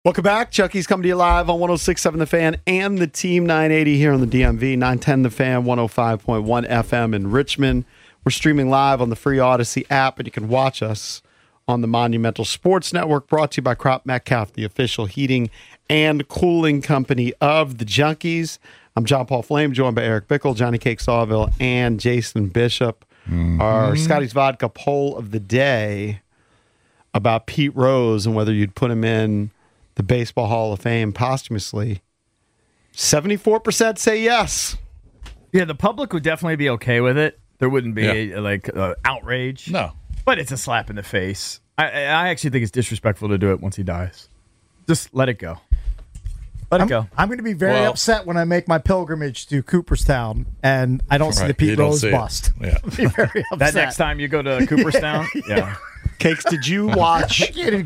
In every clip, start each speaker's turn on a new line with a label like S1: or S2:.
S1: Welcome back. Chucky's coming to you live on 106.7 The Fan and the Team 980 here on the DMV, 910 The Fan, 105.1 FM in Richmond. We're streaming live on the free Odyssey app, and you can watch us on the Monumental Sports Network, brought to you by Crop Metcalf, the official heating and cooling company of the Junkies. I'm John Paul Flame, joined by Eric Bickle, Johnny Cake Sawville, and Jason Bishop. Our Scotty's Vodka poll of the day about Pete Rose and whether you'd put him in the Baseball Hall of Fame posthumously. 74% say yes.
S2: Yeah, the public would definitely be okay with it. There wouldn't be outrage.
S3: No.
S2: But it's a slap in the face. I actually think it's disrespectful to do it once he dies. Just let it go. Let it go.
S4: I'm going to be very upset when I make my pilgrimage to Cooperstown and I don't see the Pete Rose bust.
S3: Yeah.
S4: I'll be very upset.
S2: That next time you go to Cooperstown? Yeah.
S1: Cakes, did you watch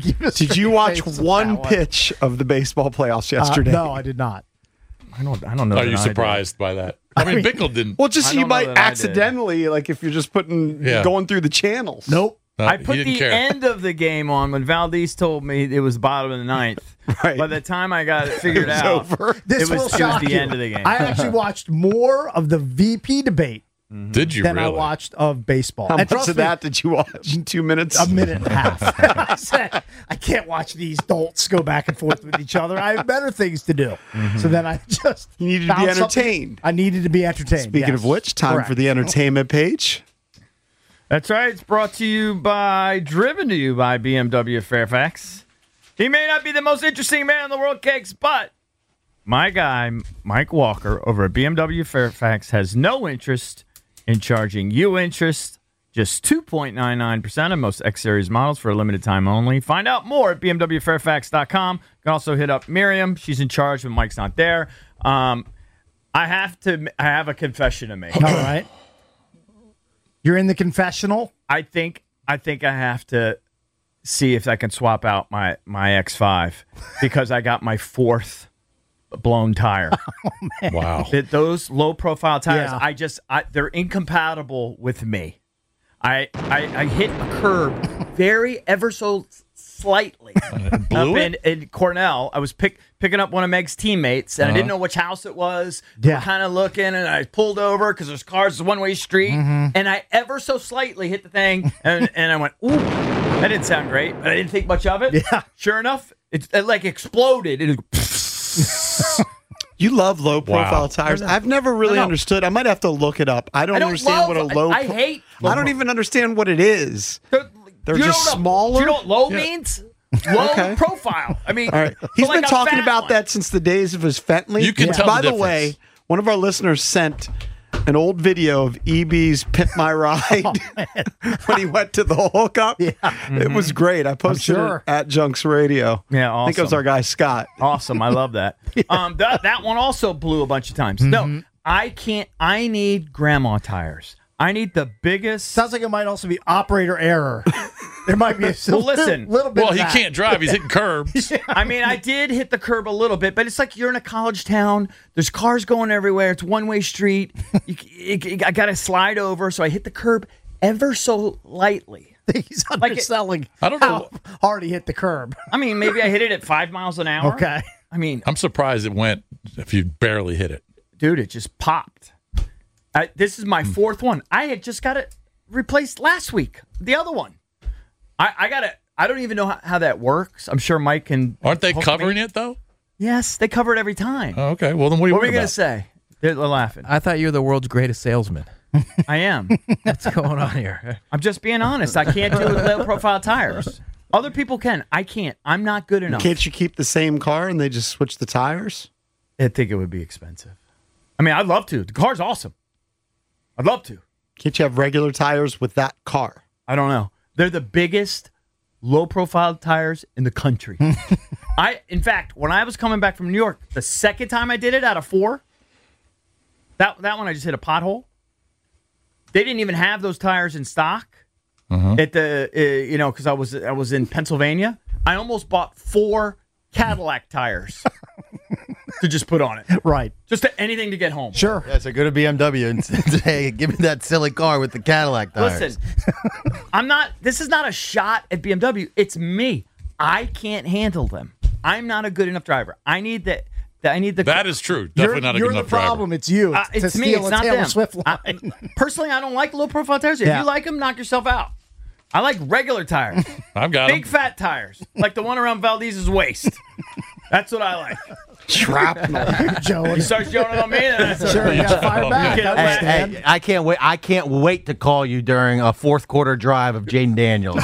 S1: one pitch of the baseball playoffs yesterday?
S4: No, I did not.
S2: I don't know.
S3: Are you surprised by that? I mean, Bickle didn't.
S1: Well, just you might accidentally, like if you're just going through the channels.
S4: Nope.
S2: I put the end of the game on when Valdez told me it was bottom of the ninth.
S1: Right.
S2: By the time I got it figured out,
S4: This
S2: it was the end of the game.
S4: I actually watched more of the VP debate
S3: Did you
S4: than
S3: really?
S4: I watched of baseball.
S1: How much of that did you watch in 2 minutes?
S4: A minute and a half. I said, I can't watch these dolts go back and forth with each other. I have better things to do. So then I just
S1: You needed to be entertained.
S4: I needed to be entertained.
S1: Speaking of which, time for the entertainment page.
S2: That's right. It's brought to you by, driven to you by BMW Fairfax. He may not be the most interesting man in the world, Cakes, but my guy, Mike Walker, over at BMW Fairfax, has no interest in charging you interest. Just 2.99% of most X-Series models for a limited time only. Find out more at bmwfairfax.com. You can also hit up Miriam. She's in charge when Mike's not there. I have a confession to make.
S4: All right. You're in the confessional?
S2: I think I have to see if I can swap out my X5 because I got my fourth blown tire.
S3: Wow.
S2: Those low profile tires, they're incompatible with me. I hit a curb ever so slightly up in Cornell. I was picking up one of Meg's teammates, and I didn't know which house it was.
S4: Yeah.
S2: We're kind of looking, and I pulled over because there's cars, it's a one-way street, and I ever so slightly hit the thing, and I went, ooh, that didn't sound great, but I didn't think much of it.
S4: Yeah.
S2: Sure enough, it like exploded.
S1: You love low profile tires. I've never really understood. I might have to look it up. I don't understand what a low.
S2: I hate.
S1: I don't even understand what it is. They're just smaller.
S2: Do you know what low means? Low profile. I mean,
S1: all right. He's been
S2: like
S1: talking about that since the days of his Fentley.
S3: You can tell
S1: By
S3: the
S1: the way, one of our listeners sent an old video of EB's Pimp My Ride when he went to the hookup. Yeah. It was great. I posted it at Junks Radio.
S2: Yeah, awesome.
S1: I think it was our guy Scott.
S2: Awesome. I love that. That one also blew a bunch of times. No, I can't. I need grandma tires. I need the biggest.
S4: Sounds like it might also be operator error. There might be a little bit.
S3: Well, he can't drive. He's hitting curbs.
S2: I mean, I did hit the curb a little bit, but it's like you're in a college town. There's cars going everywhere. It's one-way street. I got to slide over, so I hit the curb ever so lightly.
S4: He's underselling
S3: I don't know
S4: how hard he hit the curb.
S2: I mean, maybe I hit it at 5 miles an hour.
S4: Okay.
S2: I mean,
S3: I'm surprised it went if you barely hit it.
S2: Dude, it just popped. This is my fourth one. I had just got it replaced last week. The other one. I got it. I don't even know how that works. I'm sure Mike can.
S3: Aren't they covering it, though?
S2: Yes, they cover it every time.
S3: Oh, okay. Well, then what
S2: were you going to say? They're laughing.
S5: I thought you were the world's greatest salesman.
S2: I am.
S5: What's going on here?
S2: I'm just being honest. I can't do it with low-profile tires. Other people can. I can't. I'm not good enough.
S1: Can't you keep the same car and they just switch the tires?
S2: I think it would be expensive. I mean, I'd love to. The car's awesome. I'd love to.
S1: Can't you have regular tires with that car?
S2: I don't know. They're the biggest low-profile tires in the country. In fact, when I was coming back from New York, the second time I did it out of 4, that one I just hit a pothole. They didn't even have those tires in stock at the because I was in Pennsylvania. I almost bought 4 Cadillac tires to just put on it.
S4: Right.
S2: Just anything to get home.
S4: Say
S5: Yeah, so go to BMW and say, hey, give me that silly car with the Cadillac tires.
S2: Listen, this is not a shot at BMW. It's me. I can't handle them. I'm not a good enough driver. I need the.
S3: That is true. Definitely not a
S4: You're
S3: good
S4: the
S3: enough driver.
S4: problem. It's you.
S2: It's
S4: to
S2: me.
S4: steal
S2: It's
S4: a
S2: not
S4: Taylor
S2: them.
S4: Swift line.
S2: Personally, I don't like low profile tires. If
S4: Yeah.
S2: you like them, knock yourself out. I like regular tires,
S3: I've got
S2: big
S3: him.
S2: fat tires, like the one around Valdez's waist. That's what I like.
S1: Shrapnel.
S4: Joe.
S2: He starts yelling on me, and that's
S4: Sure, you got fired back.
S2: Yeah.
S4: I
S5: Hey,
S4: understand.
S5: hey, I can't wait. I can't wait to call you during a fourth quarter drive of Jaden Daniels.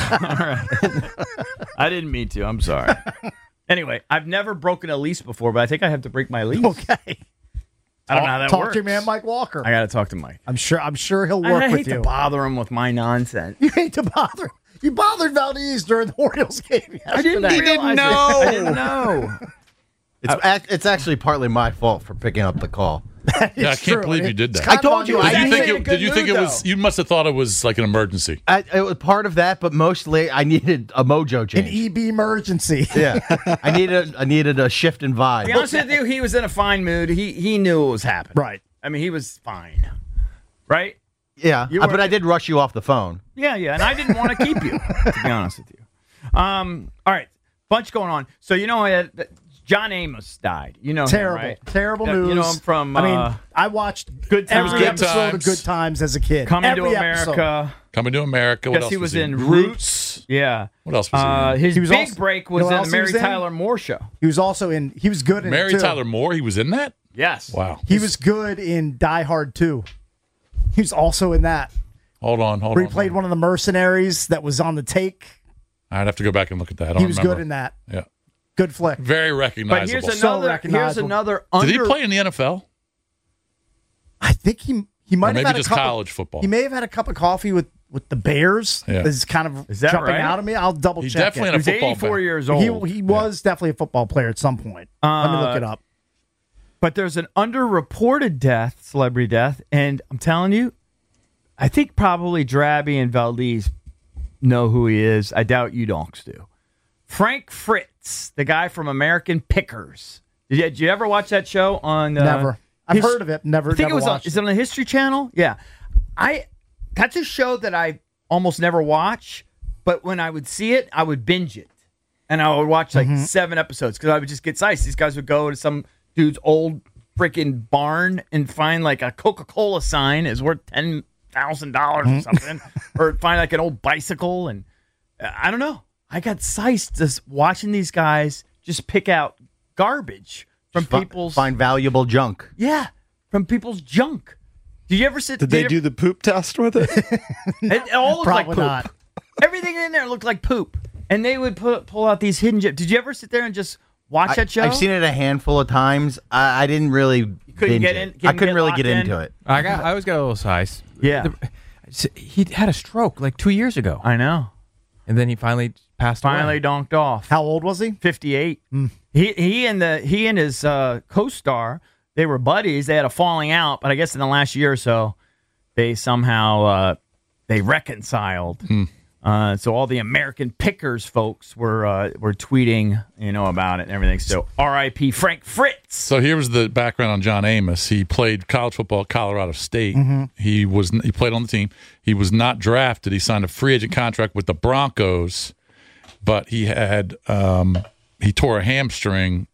S2: I didn't mean to. I'm sorry. Anyway, I've never broken a lease before, but I think I have to break my lease.
S4: Okay.
S2: I don't know how that
S4: Talk
S2: works.
S4: to your man, Mike Walker.
S2: I got to talk to Mike.
S4: I'm sure he'll
S2: I
S4: work
S2: hate
S4: with
S2: to
S4: you.
S2: bother him with my nonsense.
S4: You hate to bother. You bothered Valdez during the Orioles game yesterday.
S2: I didn't realize it. I didn't know.
S5: It's actually partly my fault for picking up the call.
S3: Yeah, I can't believe you did that.
S5: I told you,
S2: was
S5: I
S2: actually
S5: did
S2: in a good
S3: Did you think
S2: mood,
S3: it was?
S2: though.
S3: You must have thought it was like an emergency.
S5: It was part of that, but mostly I needed a mojo
S4: An
S5: change.
S4: EB emergency.
S5: Yeah, I needed a shift in vibe.
S2: To be honest with you, he was in a fine mood. He knew what was happening.
S4: Right.
S2: I mean, he was fine. Right?
S5: Yeah,
S2: You
S5: but
S2: were-
S5: I did rush you off the phone.
S2: Yeah, and I didn't want to keep you, to be honest with you. All right, bunch going on. So you know, John Amos died. You know,
S4: Terrible.
S2: him, right?
S4: Terrible
S2: Yeah,
S4: news.
S2: You know him from.
S4: I mean, I watched
S2: Good Times.
S4: every
S3: Good
S4: episode
S3: Times.
S4: of Good Times as a kid.
S2: Coming to
S4: Every
S2: America.
S4: episode.
S3: Coming to America. What
S2: Guess
S3: else
S2: he was
S3: he
S2: in
S3: Roots.
S2: Yeah.
S3: What else was he in?
S2: His
S4: He was
S2: big
S4: also-
S2: break
S4: you
S2: was
S4: know
S2: in
S4: what
S2: the
S4: else he was
S2: Mary
S4: in?
S2: Tyler Moore show.
S4: He was also in. He was good in
S3: Mary
S4: it too.
S3: Tyler Moore. He was in that.
S2: Yes.
S3: Wow.
S4: He was good in Die Hard 2. He was also in that.
S3: Hold on.
S4: Where he played one of the mercenaries that was on the take.
S3: I'd have to go back and look at that. I don't
S4: He was
S3: remember.
S4: good in that.
S3: Yeah.
S4: Good flick.
S3: Very
S2: But
S3: recognizable.
S2: here's
S4: So
S2: another.
S4: recognizable.
S3: Did he play in the NFL?
S4: I think he might
S3: Or
S4: have
S3: maybe
S4: had
S3: just
S4: a cup
S3: college football?
S4: He may have had a cup of coffee with the Bears.
S3: Yeah.
S4: This is kind of
S2: Is that
S4: jumping
S2: right?
S4: out of me. I'll double
S3: He's
S4: check
S3: definitely
S4: it.
S3: in a
S2: He's
S3: football
S2: 84
S3: fan.
S2: years old.
S4: He was definitely a football player at some point. Let me look it up.
S2: But there's an underreported death, celebrity death, and I'm telling you, I think probably Drabby and Valdez know who he is. I doubt you donks do. Frank Fritz, the guy from American Pickers. Did you ever watch that show on?
S4: Never. I've heard of it. Never.
S2: I think
S4: never
S2: it was on.
S4: watched
S2: Is it on the History Channel? Yeah. That's a show that I almost never watch, but when I would see it, I would binge it, and I would watch like 7 episodes because I would just get excited. These guys would go to some dude's old freaking barn and find like a Coca-Cola sign is worth $10,000 or something, or find like an old bicycle, and I don't know. I got sized just watching these guys just pick out garbage from people's
S5: Find valuable junk.
S2: from people's junk. Did you ever sit?
S1: Did they do the poop test with it?
S2: It all looked like
S4: Probably
S2: poop.
S4: not.
S2: Everything in there looked like poop, and they would pull out these hidden gems. Did you ever sit there and just watch that show?
S5: I've seen it a handful of times. I didn't really
S2: couldn't
S5: binge
S2: get
S5: it.
S2: in-
S5: I couldn't really
S2: locked
S5: get
S2: in?
S5: into it.
S6: I always got a little size.
S2: Yeah.
S6: He had a stroke like 2 years ago,
S2: I know.
S6: and then he finally passed
S2: Finally
S6: away.
S2: donked off.
S4: How old was he?
S2: 58. He and his co-star, they were buddies. They had a falling out, but I guess in the last year or so, they somehow they reconciled. So all the American Pickers folks were tweeting, about it and everything. So R.I.P. Frank Fritz.
S3: So here was the background on John Amos. He played college football at Colorado State. He played on the team. He was not drafted. He signed a free agent contract with the Broncos, but he had he tore a hamstring.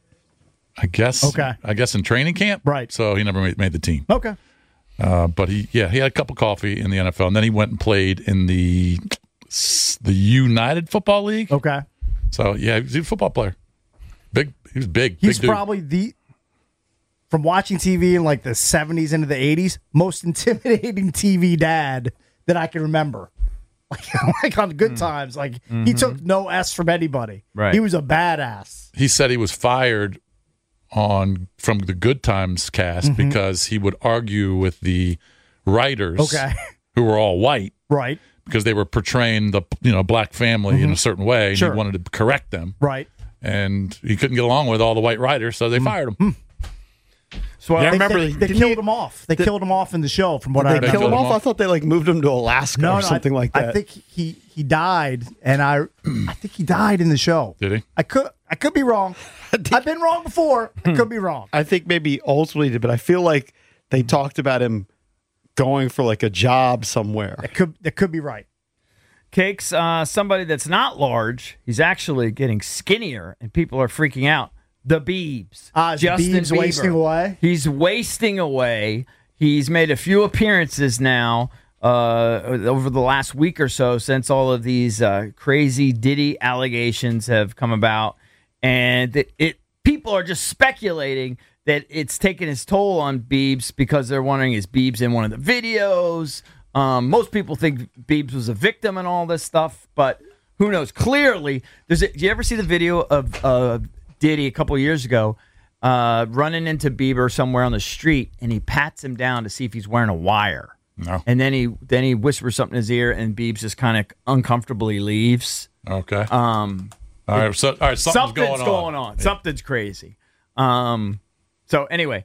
S3: I guess.
S4: Okay.
S3: I guess in training camp.
S4: Right.
S3: So he never made the team.
S4: Okay.
S3: But he had a cup of coffee in the NFL, and then he went and played in the United Football League.
S4: Okay.
S3: So yeah, he was a football player. He was big.
S4: He's
S3: big dude.
S4: probably from watching TV in like the 70s into the 80s, most intimidating TV dad that I can remember. Like on Good Times. Like he took no S from anybody.
S2: Right.
S4: He was a badass.
S3: He said he was fired from the Good Times cast because he would argue with the writers
S4: Okay.
S3: who were all white
S4: Right.
S3: because they were portraying the black family in a certain way, and
S4: Sure.
S3: he wanted to correct them,
S4: Right.
S3: and he couldn't get along with all the white writers, so they fired him.
S2: So
S1: Yeah, I remember
S4: They
S1: didn't
S4: killed
S1: he-
S4: him off. They killed him off in the show from what I
S1: They
S4: remember.
S1: killed him
S3: killed him
S1: off. I
S3: off?
S1: thought they moved him to Alaska or something like that.
S4: I think he died, and I think he died in the show.
S3: Did he?
S4: I could be wrong. I've been wrong before. I could be wrong.
S1: I think maybe ultimately did, but I feel like they talked about him going for like a job somewhere.
S4: That could be right.
S2: Cakes, somebody that's not large, he's actually getting skinnier, and people are freaking out. The Biebs. Justin
S4: Biebs
S2: Bieber.
S4: wasting away?
S2: He's wasting away. He's made a few appearances now over the last week or so since all of these crazy Diddy allegations have come about. And people are just speculating that it's taken its toll on Biebs because they're wondering, is Biebs in one of the videos? Most people think Biebs was a victim and all this stuff, but who knows? Clearly, did you ever see the video of Diddy a couple years ago running into Bieber somewhere on the street, and he pats him down to see if he's wearing a wire?
S3: No.
S2: And then he whispers something in his ear, and Biebs just kind of uncomfortably leaves.
S3: Okay. All right. Something's going on.
S2: Yeah. Something's crazy. So anyway,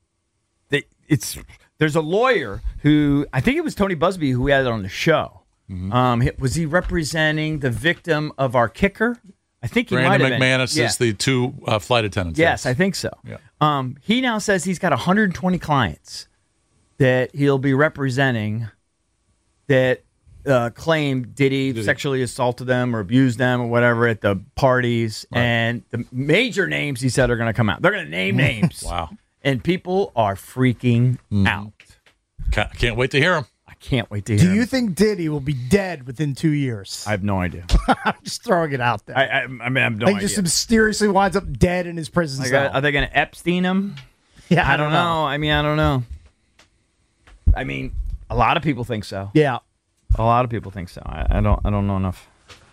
S2: there's a lawyer who, I think it was Tony Busby who had it on the show. Mm-hmm. Was he representing the victim of our kicker? I think he might have been.
S3: Brandon McManus is the two flight attendants.
S2: Yes, I think so.
S3: Yeah.
S2: He now says he's got 120 clients that he'll be representing that claim Diddy sexually assaulted them or abused them or whatever at the parties. Right. And the major names he said are going to come out. They're going to name names.
S3: Wow.
S2: And people are freaking out.
S3: Can't wait to hear them.
S2: I can't wait to hear
S4: Do you
S2: him.
S4: think Diddy will be dead within 2 years?
S2: I have no idea.
S4: I'm just throwing it out there.
S2: I mean, I have no
S4: Like
S2: idea.
S4: just mysteriously winds up dead in his prison cell.
S2: Are they going to Epstein him?
S4: Yeah,
S2: I don't know. I don't know. I mean, a lot of people think so.
S4: Yeah.
S2: A lot of people think so. I don't know enough.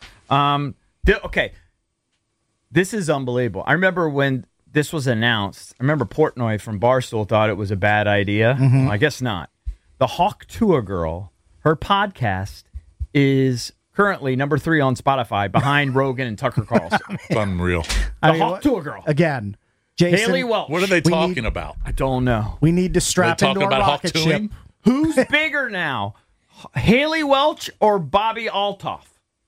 S2: Okay. This is unbelievable. I remember when this was announced. I remember Portnoy from Barstool thought it was a bad idea. Well, I guess not. The Hawk Tuah girl, her podcast is currently number 3 on Spotify behind Rogan and Tucker Carlson.
S3: It's unreal.
S2: The Hawk Tuah girl.
S4: Again, Jason,
S2: Haley Welch.
S3: What are they talking about?
S2: I don't know.
S4: we need to strap
S3: Are they
S4: into
S3: talking
S4: our
S3: about Hawk
S4: rocket ship.
S3: Tuahing?
S2: Who's bigger now? Haley Welch or Bobby Altoff?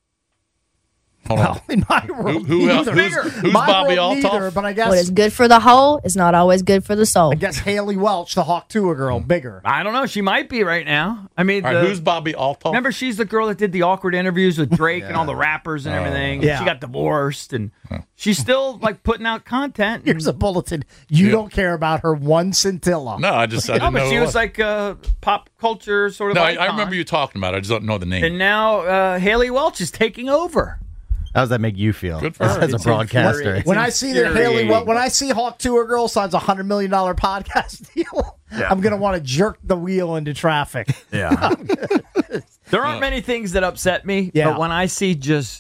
S3: Hold on.
S4: In my world,
S3: Who else?
S4: neither.
S3: Who's
S4: My
S3: Bobby
S4: world,
S3: Altoff?
S4: neither, but I
S7: What is
S4: guess
S7: good for the whole is not always good for the soul.
S4: I guess Haley Welch, the Hawk Tuah girl, bigger.
S2: I don't know. She might be right now. I mean,
S3: All right, who's Bobby Altoff?
S2: remember she's the girl that did the awkward interviews with Drake and all the rappers and everything.
S4: Yeah.
S2: She got divorced, and she's still like putting out content.
S4: Here's a bulletin. You don't care about her one scintilla.
S3: No, I didn't
S2: No,
S3: know.
S2: but she
S3: who it
S2: was like a pop culture sort of.
S3: No,
S2: icon.
S3: I remember you talking about it. I just don't know the name.
S2: And now Haley Welch is taking over.
S5: How does that make you feel?
S3: Good for her.
S5: As a
S2: It's
S5: broadcaster.
S2: infuriating.
S4: When I see that Haley,
S2: infuriating.
S4: when I see Hawk Tuah girl signs a $100 million podcast deal, I'm gonna want to jerk the wheel into traffic.
S2: Yeah. There aren't many things that upset me,
S4: Yeah.
S2: but when I see just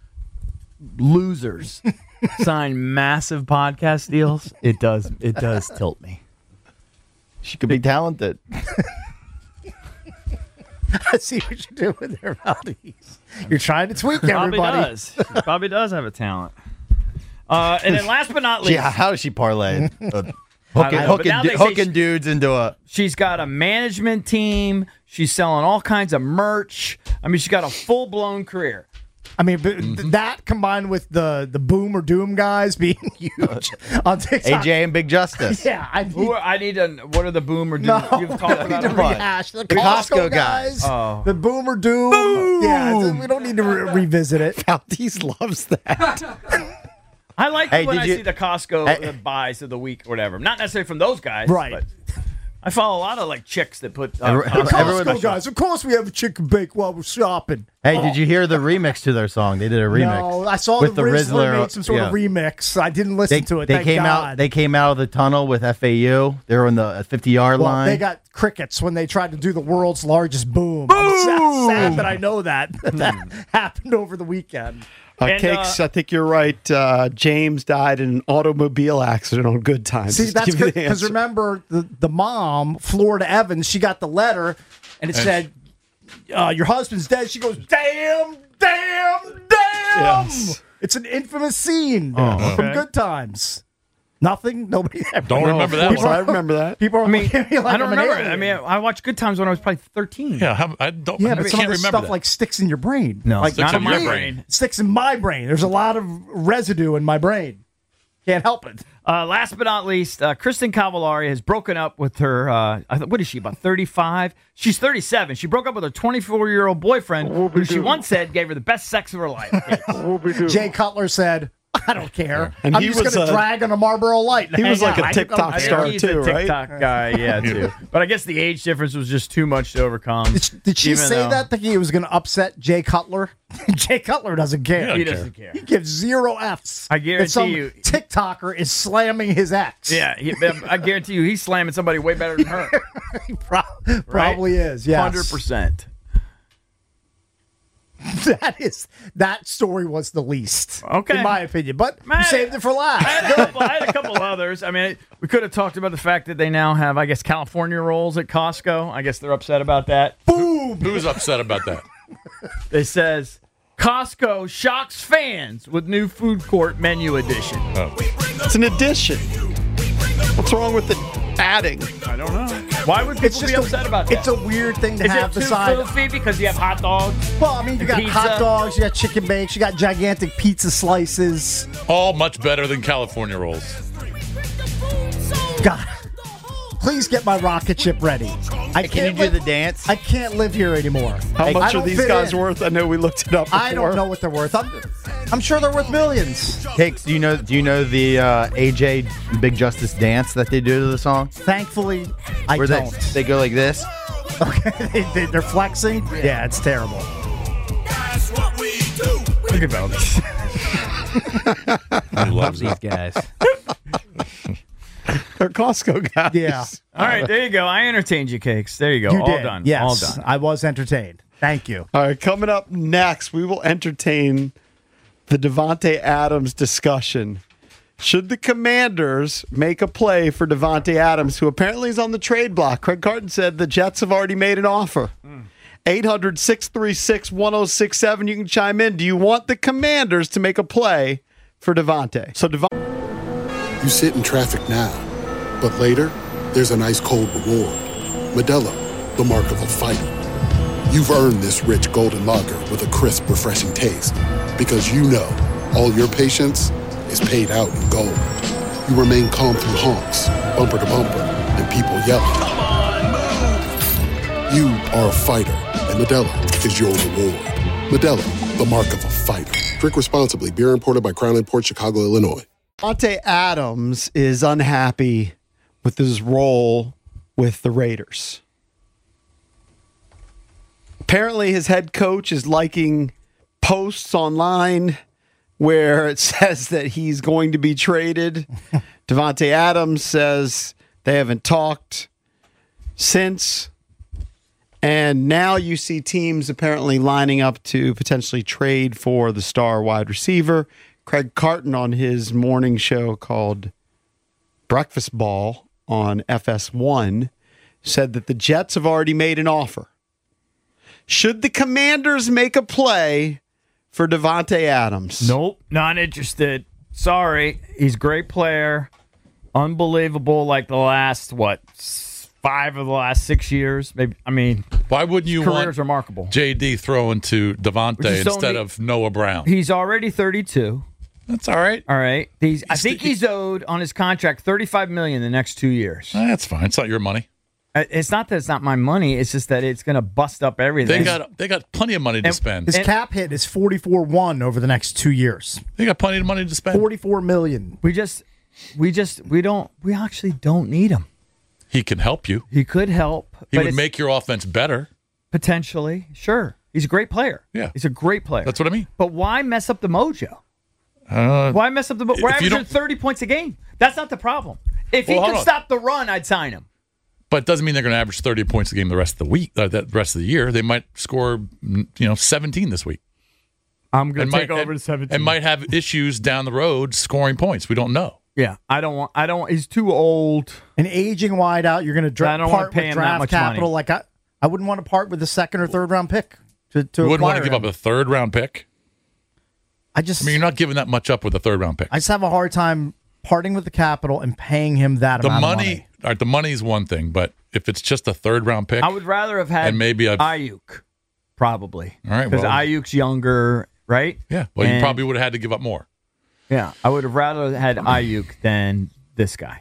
S2: losers sign massive podcast deals, it does tilt me.
S5: She could be talented.
S4: I see what you're doing there, Valdez. You're trying to tweak
S2: Bobby
S4: everybody.
S2: does. Bobby does have a talent. And then last but not least,
S5: Yeah, how does she parlay?
S2: I don't know, but now they say
S5: Hooking dudes into a.
S2: she's got a management team. She's selling all kinds of merch. I mean, she's got a full-blown career.
S4: I mean, but that combined with the Boom or Doom guys being huge on TikTok.
S5: AJ and Big Justice.
S4: Yeah,
S2: I need to. What are the Boomer Doom?
S4: No,
S2: You've talked
S4: we don't
S2: about
S4: need to
S2: them.
S4: rehash the
S5: Costco
S4: Costco guys.
S2: Oh.
S4: The Boomer Doom. Yeah, we don't need to revisit it.
S1: Valdez loves that.
S2: I like
S5: Hey,
S2: when
S5: did
S2: I
S5: you-
S2: see the Costco buys of the week or whatever. Not necessarily from those guys,
S4: Right.
S2: But I follow a lot of like chicks that put
S5: Everyone-
S4: Costco guys. Of course, we have a chicken bake while we're shopping.
S5: Hey, did you hear the remix to their song? They did a remix.
S4: No, I saw
S5: with
S4: the Rizzler made some sort of remix. I didn't listen to it.
S5: They
S4: thank
S5: came
S4: God.
S5: out. They came out of the tunnel with FAU. They were on the 50-yard
S4: Well,
S5: line.
S4: they got crickets when they tried to do the world's largest boom. I'm sad that I know that happened over the weekend.
S2: And,
S1: Cakes, I think you're right. James died in an automobile accident on Good Times.
S4: See,
S1: Just to
S4: that's
S1: give you the
S4: because
S1: answer.
S4: remember the mom, Florida Evans, she got the letter and it said, "Your husband's dead." She goes, "Damn, damn, damn!"
S1: Yes.
S4: It's an infamous scene from Good Times. Nothing. Nobody.
S3: Don't remember that
S1: I
S3: one.
S1: remember that.
S4: People are looking at me like
S2: I don't
S4: I'm an
S2: remember.
S4: alien.
S2: I mean, I watched Good Times when I was probably 13.
S3: Yeah, I don't.
S4: yeah,
S3: I
S4: but some
S3: can't
S4: of this
S3: remember
S4: stuff
S3: that.
S4: like sticks in your brain.
S2: No,
S4: like
S3: Sticks
S2: not in
S3: in
S2: my
S3: your
S2: brain.
S4: It sticks in my brain. There's a lot of residue in my brain. Can't help it.
S2: Last but not least, Kristen Cavallari has broken up with her, what is she, about 35? She's 37. She broke up with her 24-year-old boyfriend, who she once said gave her the best sex of her life.
S4: Jay Cutler said, I don't care.
S1: And
S4: I'm
S1: he
S4: just
S1: was
S4: going to drag on a Marlboro Light. And
S1: He was
S4: hang
S1: like
S4: out.
S1: a TikTok star
S2: He's
S1: too,
S2: a
S1: right?
S2: TikTok guy, yeah, too. But I guess the age difference was just too much to overcome.
S4: Did she
S2: even
S4: say
S2: though-
S4: that thinking it was going to upset Jay Cutler? Jay Cutler doesn't care.
S2: He doesn't care.
S4: He gives 0 Fs.
S2: I guarantee
S4: that some
S2: you-
S4: TikToker is slamming his ex.
S2: Yeah, I guarantee you he's slamming somebody way better than her.
S4: He probably is. Yes.
S2: 100%.
S4: That story was the least,
S2: Okay.
S4: in my opinion. But
S2: Man,
S4: you saved it for last.
S2: I had a couple others. I mean, we could have talked about the fact that they now have, I guess, California rolls at Costco. I guess they're upset about that.
S4: Boom.
S3: Who's upset about that?
S2: It says Costco shocks fans with new food court menu edition.
S1: It's an addition. What's wrong with the adding?
S2: I don't know. Why would people be upset about that?
S4: It's a weird thing to
S2: Is
S4: have
S2: it too
S4: beside.
S2: filthy because you have hot dogs?
S4: Well, I mean, you got
S2: Pizza.
S4: hot dogs, you got chicken bakes, you got gigantic pizza slices.
S3: All much better than California rolls.
S4: God, please get my rocket ship ready.
S5: Can you do the dance?
S4: I can't live here anymore.
S1: How
S4: I
S1: much are
S4: don't
S1: these
S4: fit
S1: guys
S4: in.
S1: worth? I know we looked it up before.
S4: I don't know what they're worth. I'm sure they're worth millions.
S5: Cakes, do you know the AJ Big Justice dance that they do to the song?
S4: Thankfully, I
S5: Where
S4: don't.
S5: they go like this?
S4: Okay, they're flexing. Yeah, it's terrible.
S2: Think about this.
S3: I love
S6: These guys.
S1: They're Costco guys.
S4: Yeah,
S2: All right, there you go. I entertained you, Cakes. There you go.
S4: you
S2: All
S4: did.
S2: done.
S4: Yes,
S2: All done.
S4: I was entertained. Thank you.
S1: All right, coming up next, we will entertain the Devontae Adams discussion. Should the Commanders make a play for Devontae Adams, who apparently is on the trade block? Craig Carton said the Jets have already made an offer. 800-636-1067. You can chime in. Do you want the Commanders to make a play for Devontae? So
S8: You sit in traffic now, but later, there's an ice-cold reward. Modelo, the mark of a fighter. You've earned this rich golden lager with a crisp, refreshing taste. Because you know, all your patience is paid out in gold. You remain calm through honks, bumper to bumper, and people yelling. You are a fighter, and Modelo is your reward. Modelo, the mark of a fighter. Drink responsibly. Beer imported by Crown Imports, Chicago, Illinois.
S1: Devontae Adams is unhappy with his role with the Raiders. Apparently, his head coach is liking posts online where it says that he's going to be traded. Devontae Adams says they haven't talked since. And now you see teams apparently lining up to potentially trade for the star wide receiver. Craig Carton on his morning show called Breakfast Ball on FS1 said that the Jets have already made an offer. Should the Commanders make a play for Devontae Adams?
S2: Nope, not interested. Sorry. He's a great player. Unbelievable, like the last, 5 of the last 6 years? Maybe. I mean,
S3: Why wouldn't you
S2: career
S3: want
S2: is remarkable.
S3: JD throwing to
S2: We
S3: Devontae
S2: just
S3: instead
S2: don't
S3: of Noah Brown?
S2: He's already 32.
S3: That's all right.
S2: All right. I think he's owed on his contract $35 million the next 2 years.
S3: That's fine. It's not your money.
S2: It's not that it's not my money. It's just that it's going to bust up everything.
S3: They got plenty of money to spend.
S4: His cap hit is 44-1 over the next 2 years.
S3: They got plenty of money to spend.
S4: 44 million.
S2: We actually don't need him.
S3: He can help you.
S2: He could help.
S3: He
S2: but
S3: would
S2: it's
S3: make your offense better.
S2: potentially. Sure. He's a great player.
S3: Yeah.
S2: He's a great player.
S3: That's what I mean.
S2: But why mess up the mojo? Why mess up the mojo? We're
S3: if you
S2: averaging
S3: don't-
S2: 30 points a game. That's not the problem. If he
S3: Well, hold
S2: could
S3: on.
S2: stop the run, I'd sign him.
S3: But it doesn't mean they're going to average 30 points a game the rest of the week. The rest of the year, they might score 17 this week.
S2: I'm going
S3: And
S2: to take over to 17.
S3: and might have issues down the road scoring points. We don't know.
S2: Yeah, I don't. He's too old.
S4: An aging wideout, you're going to
S2: I don't wanna
S4: part
S2: pay
S4: with
S2: him that
S4: draft
S2: much
S4: capital.
S2: money.
S4: Like I wouldn't want to part with the second or third round pick to
S3: You wouldn't want
S4: acquire
S3: to give
S4: him.
S3: up a third round pick.
S4: I just
S3: I mean, you're not giving that much up with a third round pick.
S4: I just have a hard time parting with the capital and paying him that
S3: The
S4: amount of
S3: money,
S4: money.
S3: all right, the money's one thing, but if it's just a third round pick,
S2: I would rather have had
S3: And maybe
S2: Ayuk, probably.
S3: All right,
S2: because
S3: well-
S2: Ayuk's younger, right?
S3: yeah, well, you
S2: And-
S3: probably would have had to give up more.
S2: Yeah, I would have rather had Ayuk than this guy.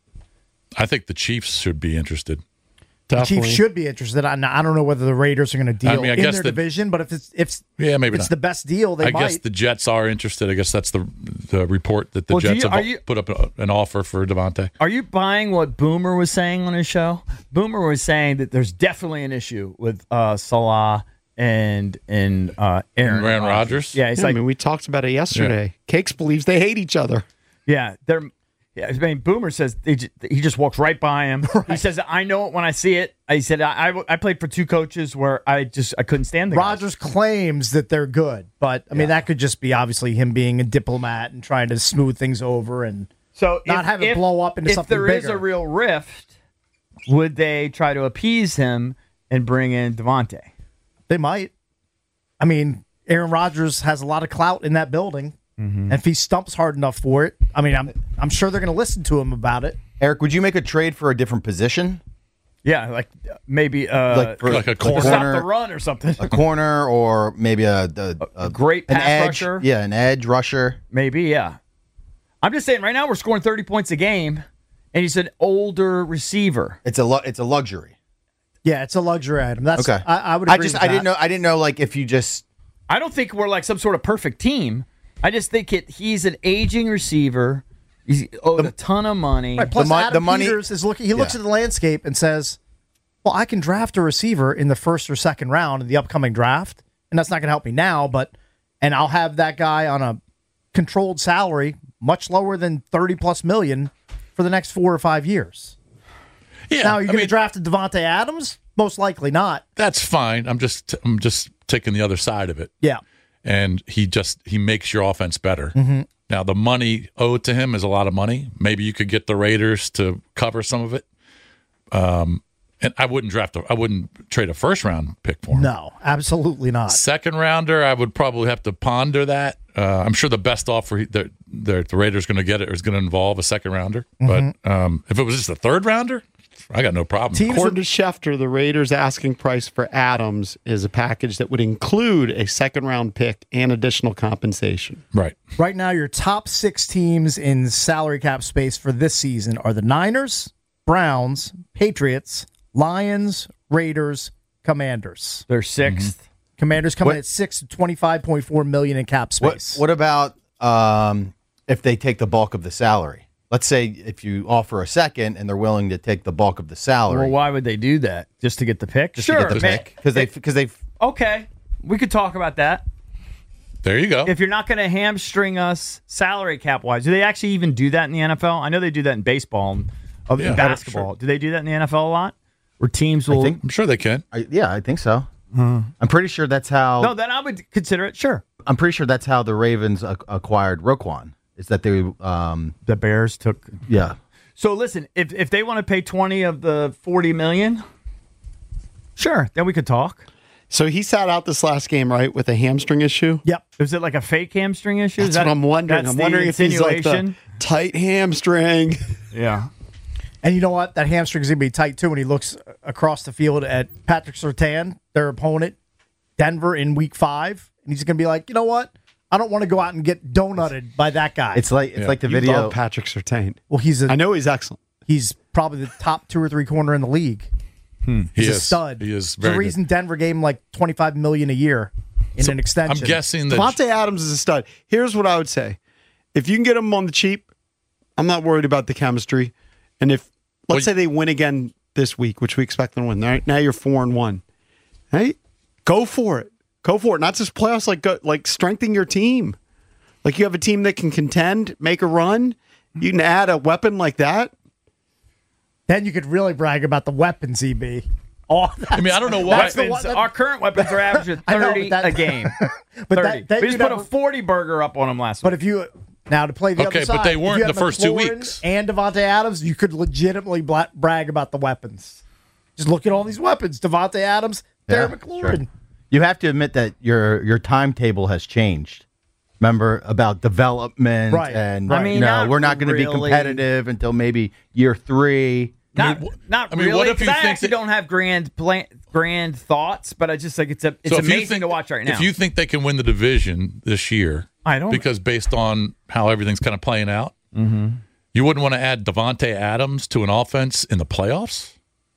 S3: I think the Chiefs should be interested.
S4: The Chiefs should be interested. I don't know whether the Raiders are going to deal in their division, but if
S3: maybe
S4: it's the best deal, they might.
S3: I guess the Jets are interested. I guess that's the report that the Jets have put up an offer for Devontae.
S2: Are you buying what Boomer was saying on his show? Boomer was saying that there's definitely an issue with Salah and Aaron
S3: Rodgers.
S2: Yeah,
S1: I mean, we talked about it yesterday. Yeah. Cakes believes they hate each other.
S2: Yeah, I mean, Boomer says he just walks right by him. Right. He says, "I know it when I see it." He said, "I played for two coaches where I couldn't stand the
S4: Rodgers
S2: guys.
S4: Claims that they're good, but I mean that could just be obviously him being a diplomat and trying to smooth things over and not have it blow up into something bigger.
S2: If there is a real rift, would they try to appease him and bring in Devontae?
S4: They might. I mean, Aaron Rodgers has a lot of clout in that building. Mm-hmm. And if he stumps hard enough for it, I mean, I'm sure they're going to listen to him about it.
S5: Eric, would you make a trade for a different position?
S2: Yeah, like maybe
S3: like a corner,
S2: stop the run or something.
S5: A corner, or maybe a
S2: great pass
S5: edge
S2: rusher.
S5: Yeah, an edge rusher.
S2: Maybe, yeah. I'm just saying, right now we're scoring 30 points a game, and he's an older receiver.
S5: It's a luxury.
S4: Yeah, it's a luxury item. That's
S5: okay.
S4: I would agree with that.
S5: I didn't know like if you just.
S2: I don't think we're like some sort of perfect team. I just think he's an aging receiver. He's owed a ton of money.
S4: Right, plus Adam Peters is looking. He looks at the landscape and says, "Well, I can draft a receiver in the first or second round in the upcoming draft, and that's not going to help me now. And I'll have that guy on a controlled salary, much lower than $30+ million for the next 4 or 5 years.
S3: Yeah,
S4: now you're going to draft a Devontae Adams? Most likely not.
S3: That's fine. I'm just taking the other side of it.
S4: Yeah.
S3: And he makes your offense better.
S4: Mm-hmm.
S3: Now, the money owed to him is a lot of money. Maybe you could get the Raiders to cover some of it. And I wouldn't trade a first-round pick for him.
S4: No, absolutely not.
S3: Second rounder, I would probably have to ponder that. I'm sure the best offer the Raiders going to get is going to involve a second rounder.
S4: Mm-hmm.
S3: But if it was just a third rounder, I got no problem.
S1: According to Schefter, the Raiders' asking price for Adams is a package that would include a second-round pick and additional compensation.
S3: Right.
S4: Right now, your top 6 teams in salary cap space for this season are the Niners, Browns, Patriots, Lions, Raiders, Commanders.
S2: They're 6th. Mm-hmm.
S4: Commanders coming at 6 to $25.4 million in cap space.
S5: What about if they take the bulk of the salary? Let's say if you offer a second and they're willing to take the bulk of the salary.
S2: Well, why would they do that? Just to get the pick?
S5: Just to get the pick. Because they've.
S2: Okay, we could talk about that.
S3: There you go.
S2: If you're not going to hamstring us salary cap wise, do they actually even do that in the NFL? I know they do that in baseball and in basketball. Sure. Do they do that in the NFL a lot? Where teams will?
S3: I'm sure they can.
S5: I think so. I'm pretty sure that's how.
S2: No, then I would consider it. Sure.
S5: I'm pretty sure that's how the Ravens acquired Roquan. Is that they
S2: the Bears took?
S5: Yeah.
S2: So listen, if they want to pay 20 of the 40 million, sure, then we could talk.
S1: So he sat out this last game, right, with a hamstring issue?
S4: Yep.
S2: Is it like a fake hamstring issue?
S1: That's what I'm wondering. I'm wondering if he's like the tight hamstring.
S2: Yeah.
S4: And you know what? That hamstring's going to be tight, too, when he looks across the field at Patrick Surtain, their opponent, Denver, in Week 5. And he's going to be like, you know what? I don't want to go out and get donutted by that guy.
S5: It's like the video.
S1: You love Patrick Surtain.
S4: Well,
S1: I know he's excellent.
S4: He's probably the top 2 or 3 corner in the league. He's a stud.
S3: He is
S4: very good. The reason Denver gave him like $25 million a year in an extension.
S3: I'm guessing that
S1: Devontae Adams is a stud. Here's what I would say: if you can get him on the cheap, I'm not worried about the chemistry. And if let's say they win again this week, which we expect them to win, right? Now you're 4-1. Right? Go for it. Go for it. Not just playoffs, like strengthen your team. Like you have a team that can contend, make a run. You can add a weapon like that.
S4: Then you could really brag about the weapons, EB.
S3: I mean, I don't know why.
S2: Our current weapons are averaging 30 a game.
S4: But
S2: we just put a 40 burger up on them last week.
S4: But if you to play the other side,
S3: but they weren't the first 2 weeks.
S4: And Devontae Adams, you could legitimately brag about the weapons. Just look at all these weapons: Devontae Adams, Terry McLaurin.
S5: Sure. You have to admit that your timetable has changed. Remember about development,
S4: right?
S5: And
S2: I mean,
S5: we're not going to be competitive until maybe year 3.
S2: Not really.
S3: what if you
S2: I
S3: think
S2: actually don't have grand thoughts, but I just like it's
S3: So if you
S2: amazing
S3: think-
S2: to watch right now.
S3: If you think they can win the division this year,
S2: I don't
S3: because based on how everything's kind of playing out, you wouldn't want to add Devontae Adams to an offense in the playoffs.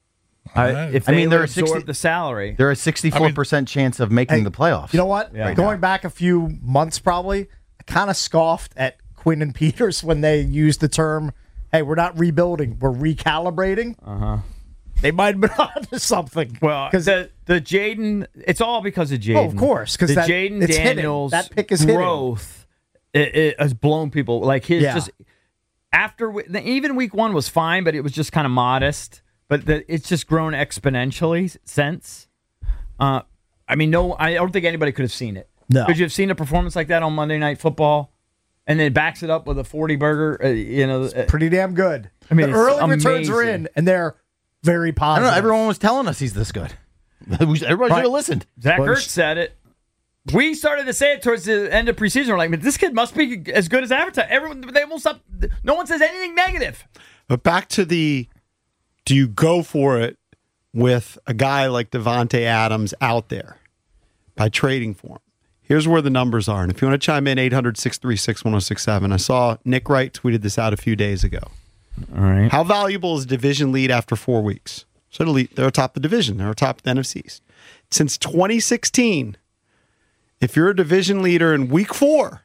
S2: if
S5: I
S2: they
S5: mean,
S2: would
S5: there are
S2: absorb
S5: 60
S2: the salary.
S5: There are 64% chance of making the playoffs.
S4: You know what?
S2: Yeah.
S4: Going back a few months, probably, I kind of scoffed at Quinn and Peters when they used the term, "Hey, we're not rebuilding, we're recalibrating." They might have been onto something.
S2: Well,
S4: because
S2: the Jaden, it's all because of Jaden.
S4: Oh, of course, 'cause
S2: the
S4: that-
S2: Jaden
S4: it's hidden.
S2: Daniels
S4: That pick is hidden.
S2: growth it has blown people. Like his
S4: Yeah.
S2: just after even week 1 was fine, but it was just kind of modest. But it's just grown exponentially since. I mean, I don't think anybody could have seen it.
S4: No.
S2: Could you have seen a performance like that on Monday Night Football, and then backs it up with a 40 burger?
S4: pretty damn good.
S2: I mean,
S4: the
S2: it's
S4: early returns are
S2: amazing.
S4: in, and they're very
S5: I
S4: positive.
S5: don't know. Everyone was telling us he's this good. Everybody should have listened.
S2: Zach
S4: Well,
S2: Ertz said it. We started to say it towards the end of preseason. We're like, this kid must be as good as advertised. They won't stop. No one says anything negative.
S1: But back to do you go for it with a guy like Devontae Adams out there by trading for him? Here's where the numbers are. And if you want to chime in, 800-636-1067. I saw Nick Wright tweeted this out a few days ago.
S2: All right.
S1: How valuable is division lead after 4 weeks? So they're atop the division. They're atop the NFCs. Since 2016, if you're a division leader in week 4,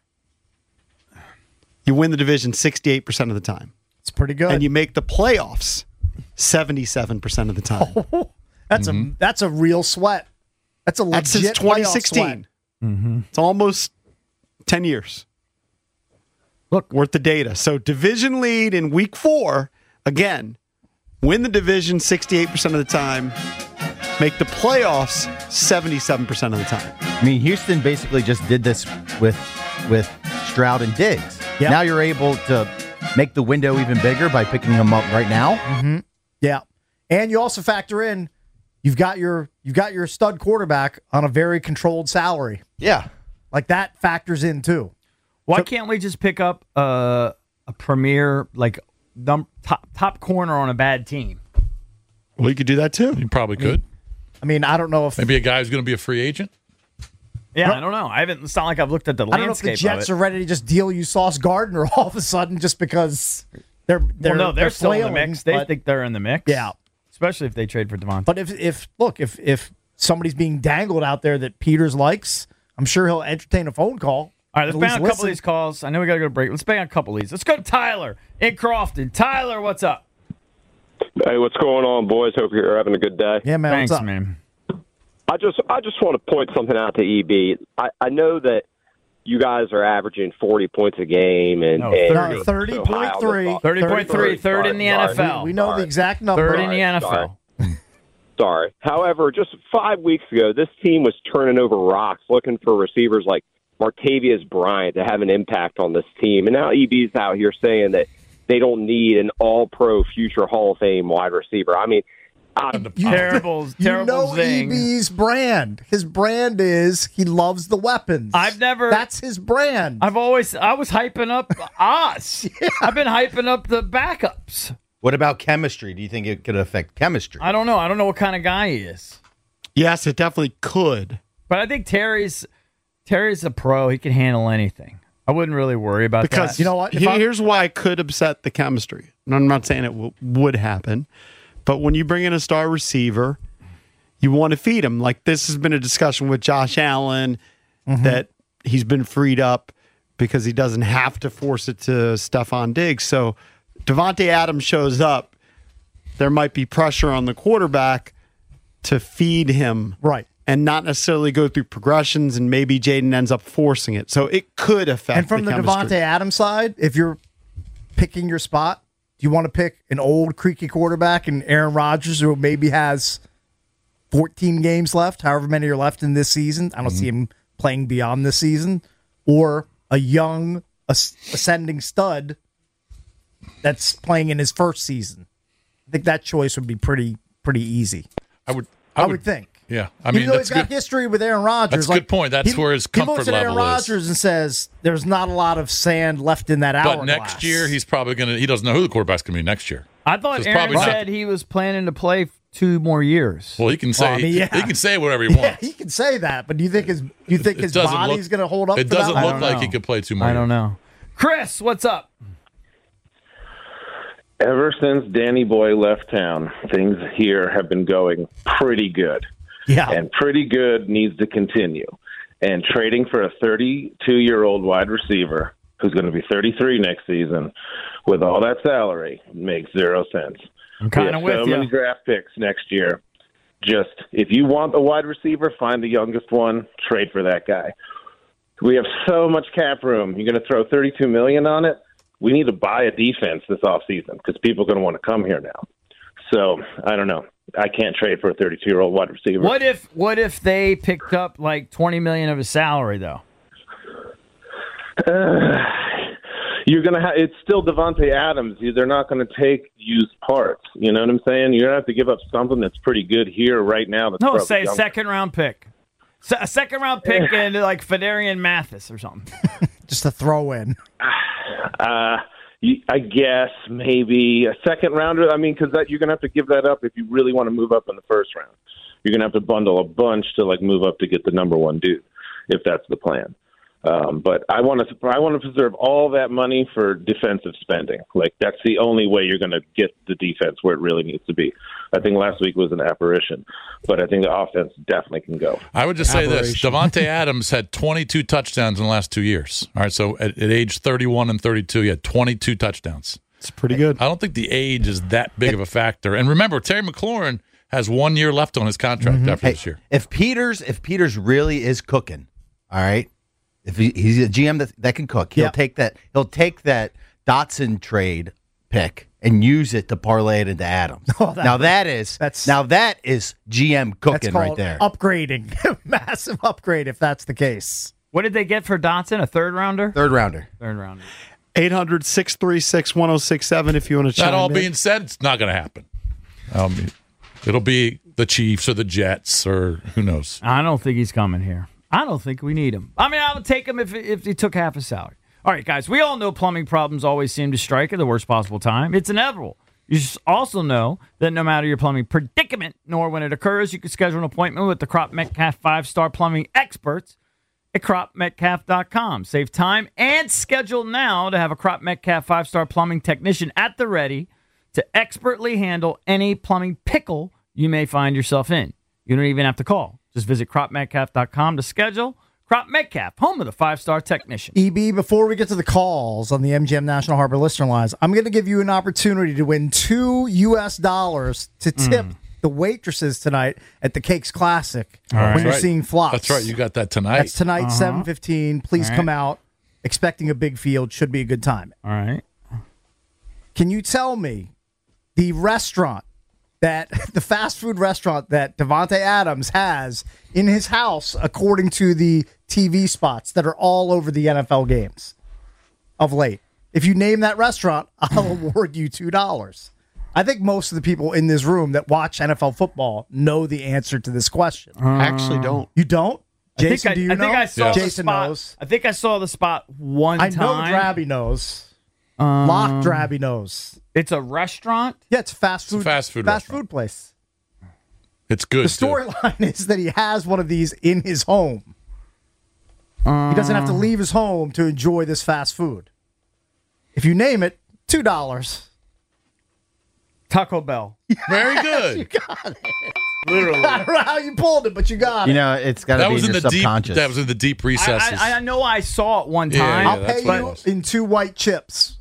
S1: you win the division 68% of the time.
S4: It's pretty good.
S1: And you make the playoffs 77% of the time.
S4: That's a real sweat. That's a legit
S1: That's since
S4: playoff
S1: 2016. It's almost 10 years.
S2: Look,
S1: worth the data. So division lead in week 4, again, win the division 68% of the time, make the playoffs 77% of the time.
S5: I mean, Houston basically just did this with Stroud and Diggs.
S4: Yep.
S5: Now you're able to make the window even bigger by picking them up right now.
S4: Yeah, and you also factor in you've got your stud quarterback on a very controlled salary.
S5: Yeah.
S4: Like that factors in too.
S2: why can't we just pick up a premier top corner on a bad team?
S1: Well, you could do that too.
S3: You probably could.
S4: I mean, I don't know if
S3: Maybe a guy who's going to be a free agent.
S2: Yeah, I don't know. It's not like I've looked at the
S4: I don't know if the
S2: landscape
S4: Jets
S2: of
S4: are
S2: it.
S4: ready to just deal you Sauce Gardner all of a sudden just because they're
S2: They're still in the
S4: flailing,
S2: mix. They
S4: but-
S2: think they're in the mix.
S4: Yeah.
S2: Especially if they trade for Devontae.
S4: But if somebody's being dangled out there that Peters likes, I'm sure he'll entertain a phone call.
S2: All right, let's
S4: At
S2: bang
S4: least
S2: on a couple of
S4: listen.
S2: these calls. I know we got to go to break. Let's bang on a couple of these. Let's go to Tyler in Crofton. Tyler, what's up?
S9: Hey, what's going on, boys? Hope you're having a good day.
S4: Yeah, man.
S2: Thanks,
S4: what's up?
S2: man.
S9: I just want to point something out to EB. I know that you guys are averaging 40 points a game and
S2: No,
S9: and
S2: 30.
S9: you're so high on the
S4: 30.3.
S9: ball.
S2: 30.3, third in the
S9: Sorry.
S2: NFL.
S4: We know the exact number.
S2: Third in the
S9: Sorry.
S2: NFL.
S9: Sorry. However, just 5 weeks ago, this team was turning over rocks looking for receivers like Martavius Bryant to have an impact on this team. And now EB's out here saying that they don't need an all-pro future Hall of Fame wide receiver. I mean,
S2: Terrible
S4: You know
S2: zing.
S4: EB's brand. His brand is he loves the weapons. That's his brand.
S2: I was hyping up us. I've been hyping up the backups.
S5: What about chemistry? Do you think it could affect chemistry?
S2: I don't know. I don't know what kind of guy he is.
S1: Yes, it definitely could.
S2: But I think Terry's a pro. He can handle anything. I wouldn't really worry about
S1: Because
S2: that.
S4: You know what?
S1: Here's why it could upset the chemistry. And I'm not saying it would happen, but when you bring in a star receiver, you want to feed him. Like this has been a discussion with Josh Allen that he's been freed up because he doesn't have to force it to Stephon Diggs. So Devontae Adams shows up, there might be pressure on the quarterback to feed him.
S4: Right.
S1: And not necessarily go through progressions, and maybe Jaden ends up forcing it. So it could affect
S4: And from the
S1: chemistry.
S4: Devontae Adams side, if you're picking your spot, do you want to pick an old creaky quarterback and Aaron Rodgers, who maybe has 14 games left, however many are left in this season? I don't see him playing beyond this season. Or a young, ascending stud that's playing in his first season. I think that choice would be pretty easy.
S3: I would
S4: think.
S3: Yeah, I mean,
S4: Even though
S3: that's
S4: he's got
S3: good.
S4: history with Aaron Rodgers.
S3: That's a good point. That's where his
S4: he looks
S3: comfort
S4: at Aaron
S3: level is.
S4: Rodgers and says, "There's not a lot of sand left in that hourglass."
S3: But next year, he's probably going to. He doesn't know who the quarterback's going to be next year.
S2: I thought
S3: It's
S2: Aaron
S3: probably not.
S2: said he was planning to play 2 more years.
S3: Well, he can say
S4: Well, I mean, yeah.
S3: he can say whatever he
S4: Yeah,
S3: wants.
S4: he can say that, but do you think his
S3: It doesn't
S4: body's
S3: look-
S4: going to hold up?
S3: It
S4: for that
S3: doesn't
S4: long?
S3: look
S2: don't
S3: like
S2: know.
S3: he could play 2 more.
S2: I don't
S3: years.
S2: know. Chris, what's up?
S10: Ever since Danny Boy left town, things here have been going pretty good.
S4: Yeah.
S10: And pretty good needs to continue. And trading for a 32-year-old wide receiver who's going to be 33 next season with all that salary makes 0 sense.
S2: I'm kind of
S10: We have
S2: with
S10: so
S2: you.
S10: many draft picks next year. Just, if you want a wide receiver, find the youngest one, trade for that guy. We have so much cap room. You're going to throw $32 million on it? We need to buy a defense this offseason because people are going to want to come here now. So, I don't know. I can't trade for a 32-year-old wide receiver.
S2: What if they picked up like $20 million of his salary though?
S10: You're going to have – it's still Devontae Adams. They're not going to take used parts. You know what I'm saying? You're going to have to give up something that's pretty good here right now. That's
S2: No,
S10: probably
S2: say a
S10: younger.
S2: second-round pick. A second-round pick and like Fedarian Mathis or something.
S4: Just a throw in.
S10: I guess maybe a second rounder. I mean, because you're going to have to give that up if you really want to move up in the first round. You're going to have to bundle a bunch to like move up to get the number one dude, if that's the plan. But I want to preserve all that money for defensive spending. Like that's the only way you're going to get the defense where it really needs to be. I think last week was an apparition, but I think the offense definitely can go.
S3: I would just say this: Devontae Adams had 22 touchdowns in the last 2 years. All right, so at age 31 and 32, he had 22 touchdowns.
S1: It's pretty good.
S3: I don't think the age is that big of a factor. And remember, Terry McLaurin has 1 year left on his contract after this year.
S5: If Peters really is cooking, all right. If he's a GM that can cook, he'll take that. He'll take that Dotson trade pick and use it to parlay it into Adams. Now that is GM cooking
S4: That's
S5: right
S4: called
S5: there.
S4: upgrading. Massive upgrade if that's the case.
S2: What did they get for Dotson? A third rounder?
S5: Third rounder.
S1: 800-636-1067 if you want to chime
S3: That all
S1: in.
S3: being said, it's not going to happen. It'll be the Chiefs or the Jets or who knows.
S2: I don't think he's coming here. I don't think we need him. I mean, I would take him if he took half his salary. All right, guys, we all know plumbing problems always seem to strike at the worst possible time. It's inevitable. You just also know that no matter your plumbing predicament, nor when it occurs, you can schedule an appointment with the Crop Metcalf 5-star plumbing experts at cropmetcalf.com. Save time and schedule now to have a Crop Metcalf 5-star plumbing technician at the ready to expertly handle any plumbing pickle you may find yourself in. You don't even have to call. Just visit cropmetcalf.com to schedule. Crop Metcalf, home of the 5-star technician.
S4: EB, before we get to the calls on the MGM National Harbor listener lines, I'm going to give you an opportunity to win $2 to tip the waitresses tonight at the Cakes Classic when you're
S3: right.
S4: seeing flops.
S3: That's right. You got that tonight.
S4: That's tonight, 7:15. Please come out. Expecting a big field. Should be a good time.
S2: All right.
S4: Can you tell me the fast food restaurant that Devontae Adams has in his house, according to the TV spots that are all over the NFL games of late? If you name that restaurant, I'll award you $2. I think most of the people in this room that watch NFL football know the answer to this question.
S1: I actually don't.
S4: You don't? Jason, do you know?
S2: I think I saw the
S4: Jason
S2: spot.
S4: knows.
S2: I think I saw the spot one
S4: I
S2: time.
S4: know Drabby knows. Lock Drabby knows.
S2: It's a restaurant?
S4: Yeah, it's fast food.
S3: fast food
S4: fast
S3: restaurant.
S4: food place.
S3: It's good.
S4: The storyline is that he has one of these in his home. He doesn't have to leave his home to enjoy this fast food. If you name it, $2.
S2: Taco Bell.
S3: Very good.
S4: You got it. Literally. I don't know how you pulled it, but you got it.
S5: You know, it's got to
S3: That
S5: be
S3: was
S5: in
S3: in
S5: your
S3: the deep.
S5: subconscious.
S3: That was in the deep recesses.
S2: I know I saw it one
S3: Yeah,
S2: time.
S3: yeah,
S4: I'll
S3: that's
S4: pay
S3: what it
S4: you
S3: was.
S4: in 2 white chips.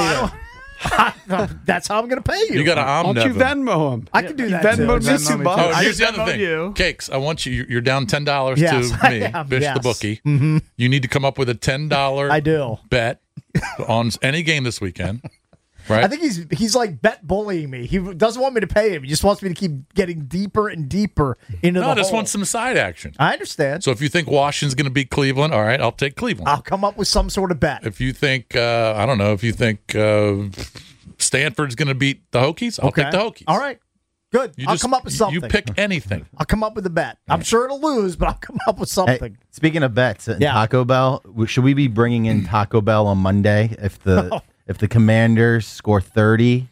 S4: That's how I'm going to pay you.
S3: You got to
S1: Why don't you Venmo him?
S4: I can do that
S1: Venmo
S4: too.
S1: me some
S3: Oh,
S1: bucks.
S3: and here's the
S2: Venmoed
S3: other thing.
S2: you.
S3: Cakes, I want you. You're down $10
S4: Yes,
S3: to
S4: I
S3: me,
S4: am,
S3: Bish
S4: yes.
S3: the bookie. You need to come up with a $10
S4: I do.
S3: bet on any game this weekend. Right?
S4: I think he's like bet bullying me. He doesn't want me to pay him. He just wants me to keep getting deeper and deeper into the
S3: I just
S4: hole.
S3: want some side action.
S4: I understand.
S3: So if you think Washington's going to beat Cleveland, all right, I'll take Cleveland.
S4: I'll come up with some sort of bet.
S3: If you think, I don't know, if you think Stanford's going to beat the Hokies, I'll take the Hokies.
S4: All right. Good.
S3: You
S4: I'll
S3: just-
S4: come up with something.
S3: You pick anything.
S4: I'll come up with a bet. I'm sure it'll lose, but I'll come up with
S5: Hey,
S4: something.
S5: speaking of bets,
S4: Yeah.
S5: Taco Bell, should we be bringing in Taco Bell on Monday if the Commanders score 30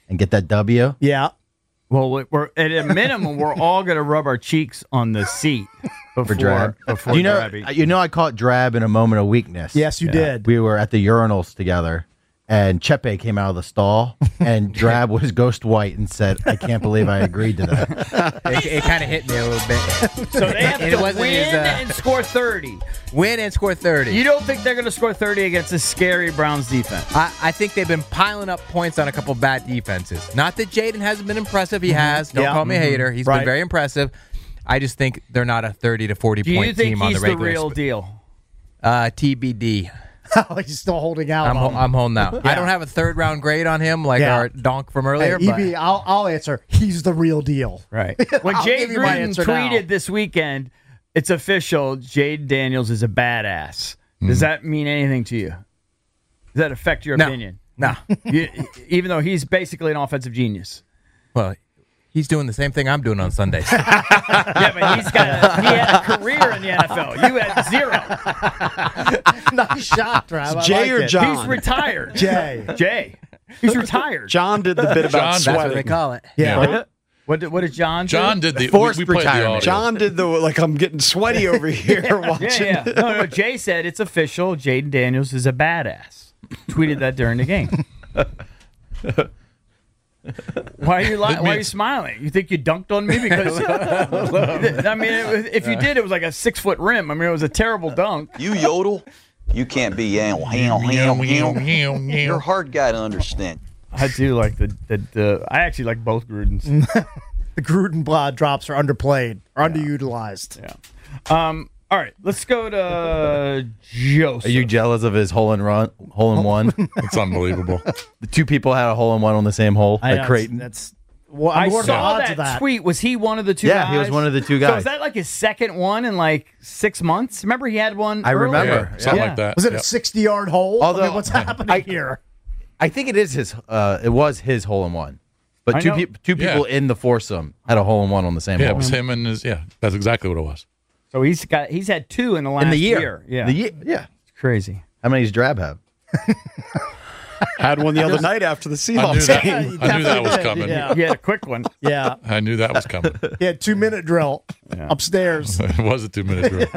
S5: and get that W.
S4: Yeah.
S2: Well, we're at a minimum, we're all going to rub our cheeks on the seat
S5: For drab.
S2: Before
S5: you know,
S2: Drabby.
S5: I caught Drab in a moment of weakness.
S4: Yes, you did.
S5: We were at the urinals together, and Chepe came out of the stall, and Drab was ghost white and said, "I can't believe I agreed to that."
S6: It kind of hit me a little bit.
S2: So they have
S6: It
S2: to
S6: wasn't
S2: win
S6: his,
S2: and score 30.
S6: Win and score 30.
S2: You don't think they're going to score 30 against a scary Browns defense?
S6: I think they've been piling up points on a couple bad defenses. Not that Jaden hasn't been impressive. He has. Don't call me a hater. He's been very impressive. I just think they're not a 30 to 40
S2: Do you
S6: point
S2: think
S6: team on
S2: he's
S6: the
S2: the
S6: regular.
S2: real deal?
S6: TBD.
S4: He's still holding out.
S6: I'm holding out. I don't have a third round grade on him like our donk from earlier.
S4: Hey,
S6: but
S4: EB, I'll answer. He's the real deal.
S2: Right. When
S4: I'll
S2: Jay
S4: give you my
S2: Gruden
S4: answer
S2: tweeted
S4: now.
S2: this weekend, it's official, Jade Daniels is a badass. Does that mean anything to you? Does that affect your
S6: No.
S2: opinion?
S6: No.
S2: Even though he's basically an offensive genius.
S6: Well, he's doing the same thing I'm doing on Sundays.
S2: Yeah, but he had a career in the NFL. You had zero.
S4: Nice shot, Trav. I
S1: Jay
S4: like
S1: or
S4: it.
S1: John?
S2: He's retired.
S4: Jay.
S2: He's retired.
S1: John did the bit about
S3: John, that's
S6: That's what
S1: sweating.
S6: they call it.
S4: Yeah.
S2: What did John do?
S3: John did the
S5: Forced
S3: we played the
S5: retirement.
S3: audio.
S1: John did the like. I'm getting sweaty over here watching.
S2: Yeah. No, Jay said it's official. Jaden Daniels is a badass. Tweeted that during the game. Why are you smiling? You think you dunked on me because? I mean, if you did, it was like a 6-foot rim. I mean, it was a terrible dunk.
S11: You yodel, you can't be yam. You're a hard guy to understand.
S2: I do like the. I actually like both Grudens.
S4: The Gruden drops are underplayed, or underutilized.
S2: Yeah. All right, let's go to Joseph.
S5: Are you jealous of his hole in one?
S3: It's unbelievable.
S5: The two people had a hole in one on the same hole
S4: I
S5: at
S4: know,
S5: Creighton.
S4: That's. Well,
S2: I
S4: what are the
S2: saw
S4: odds
S2: that,
S4: of that
S2: tweet. Was he one of the two guys?
S5: Yeah, he was one of the two
S2: So
S5: guys.
S2: is that like his second one in like 6 months? Remember he had one
S5: I
S2: earlier?
S5: remember.
S3: Yeah, something
S2: Yeah.
S3: like that.
S4: Was it
S3: Yep.
S4: a 60-yard hole?
S5: Although-
S4: I mean, what's happening here?
S5: I think it is his. It was his hole in one, but
S2: I
S5: two
S2: know.
S5: people in the foursome had a hole in one on the same
S3: Yeah, it
S5: hole.
S3: was him and his. Yeah, that's exactly what it was.
S2: So he's had 2 in the last
S5: in the year.
S2: Yeah,
S5: The year. Yeah.
S2: It's crazy.
S5: How many does Drab have?
S1: Had one the other night after the
S3: I knew
S1: Seahawks
S3: that.
S1: game.
S3: I knew that was coming.
S4: Yeah.
S2: He had a quick one.
S4: Yeah.
S3: I knew that was coming.
S4: He had 2-minute drill upstairs.
S3: It was a 2-minute drill.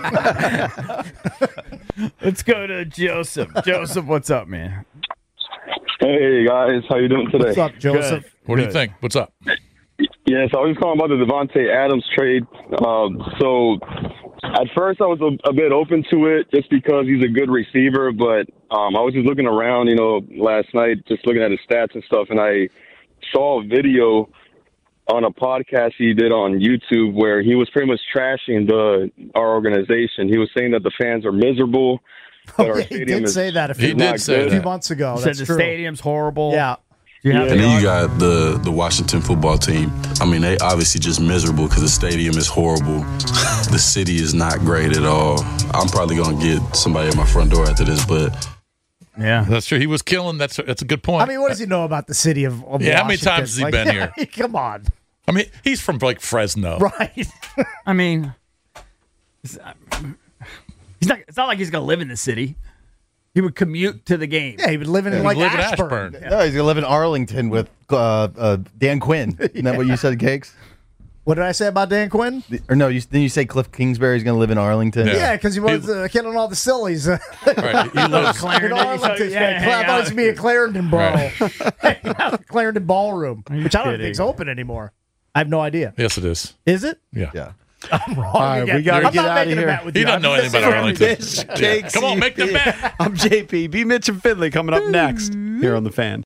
S2: Let's go to Joseph. Joseph, what's up, man?
S10: Hey guys, how you doing today?
S4: What's up, Joseph?
S3: What do you think? What's up?
S10: Yeah, so I was calling about the Devontae Adams trade. So at first I was a bit open to it just because he's a good receiver, but I was just looking around, last night, just looking at his stats and stuff, and I saw a video on a podcast he did on YouTube where he was pretty much trashing our organization. He was saying that the fans are miserable. That our
S4: He
S10: stadium
S4: did
S10: is
S4: say that a
S3: He
S4: few,
S3: did say
S4: a few
S3: that.
S4: months ago.
S2: He
S4: That's
S2: said the
S4: true.
S2: stadium's horrible.
S4: Yeah.
S2: Do you have
S12: And
S2: the
S12: then you
S2: argument?
S12: got the Washington football team. I mean, they obviously just miserable because the stadium is horrible. The city is not great at all. I'm probably going to get somebody at my front door after this, but
S2: Yeah.
S3: That's true. He was killing. That's a good point.
S4: I mean, what does he know about the city of
S3: Yeah, how many
S4: Washington?
S3: times has he been here?
S4: Come on.
S3: I mean, he's from like Fresno.
S4: Right.
S2: I mean, it's not like he's going to live in the city. He would commute to the game.
S4: Yeah, he would live in
S3: He
S4: like
S3: lived in
S4: Ashburn.
S3: Ashburn.
S5: No, he's gonna live in Arlington with Dan Quinn. Isn't that what you said, Cakes?
S4: What did I say about Dan Quinn?
S5: Or no, didn't you say Cliff Kingsbury's gonna live in Arlington?
S3: Yeah.
S4: Yeah, because he was killing all the sillies.
S3: Right. He lives.
S2: Clarendon.
S4: In Arlington.
S2: Yeah,
S4: I
S2: hang
S4: thought it was
S2: out.
S4: going to be a Clarendon brawl.
S3: Right.
S4: Clarendon Ballroom, which I don't
S2: kidding?
S4: think's open anymore. I have no idea.
S3: Yes, it is.
S4: Is it?
S3: Yeah.
S5: Yeah.
S4: I'm wrong.
S1: All right,
S4: again.
S1: we gotta
S4: I'm
S1: get
S4: not
S1: outta
S4: making a
S1: here.
S4: bet with
S3: He
S4: you.
S3: doesn't know
S4: I'm
S3: anything
S4: just
S3: about
S4: saying
S3: Arlington.
S1: This
S3: Yeah.
S1: Cakes
S3: Come on, make the
S1: EP.
S3: bet.
S1: I'm JP. B. Mitch and Finley coming up next here on The Fan.